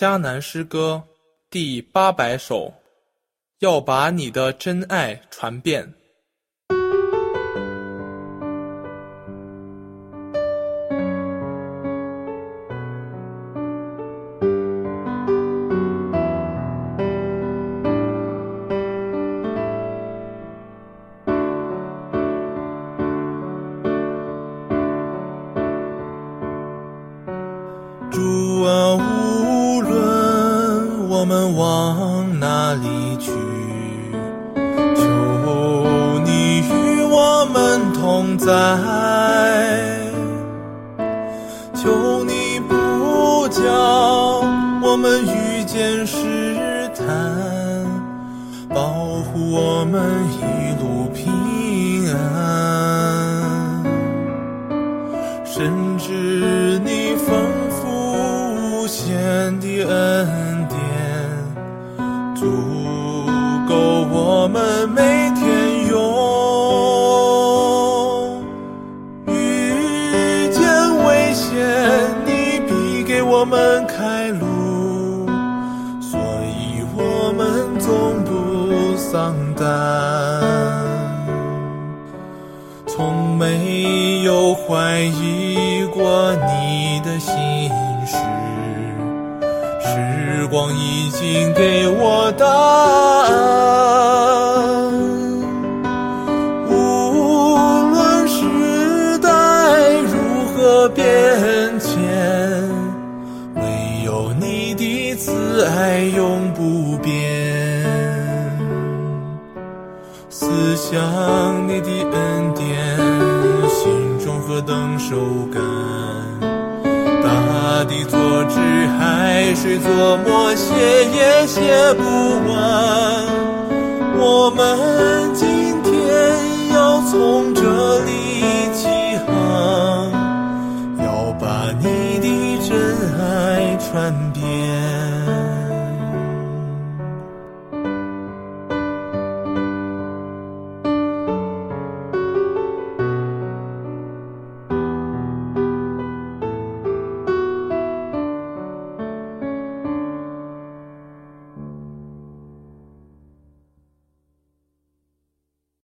迦南诗歌第800首，要把你的真爱传遍。 主啊，无论我们往哪里去，求你与我们同在，求你不叫我们遇见试探，保护我们一路平安，甚至你丰富无限的恩典，足够我们每天用。遇见危险，你必给我们开路，所以我们总不丧胆，从没有怀疑过你的心事，时光已经给我答案。无论时代如何变迁，唯有你的慈爱永不变。思想你的恩典，心中何等受感，大地作纸，海水作墨，写也写不完。我们今天要从